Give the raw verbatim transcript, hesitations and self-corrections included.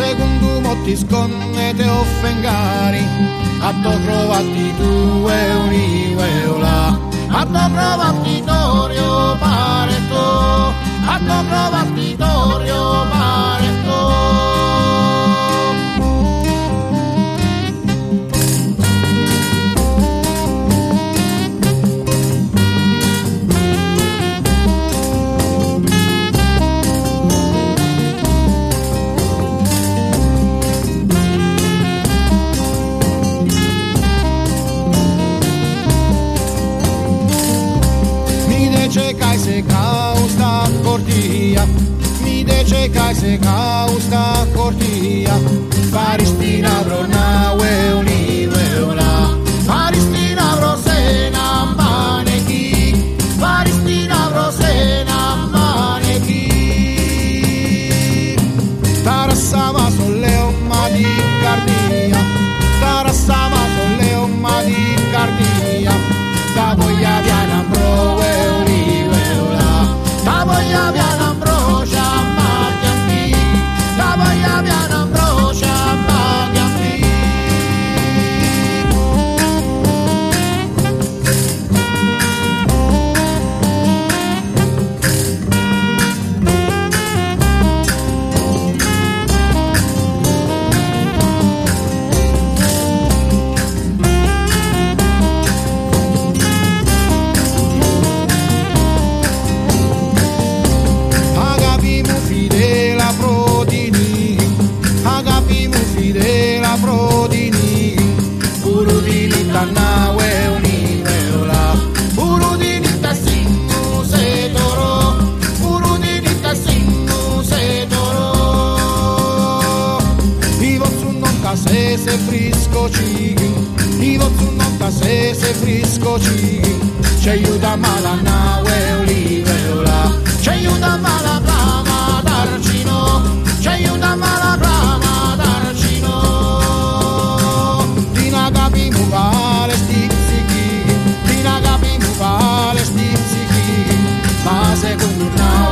secondo mo ti sconne te offengari, a to trovati tu e un'iguela, a to trovati Torio Pareto, a to trovati Torio Pareto. Se causta cortia, mi dice che se causta cortia, Faristina brona ueula, Faristina brosena manechi, Faristina brosena manechi, Tarassama solle omma di cardia, Tarassama solle omma di cardia, da voglia viana pro la voglia viana ambrosia maggiampi, la voglia viana ambrosia maggiampi. Se frisco cighi, i vostri non se se frisco cighi, ci aiuta malana ueula, ci aiuta mala brama d'arcino, ci aiuta mala brama d'arcino. Tina capimu vale stizzichi, tina capimu vale stizzichi, ma secondo una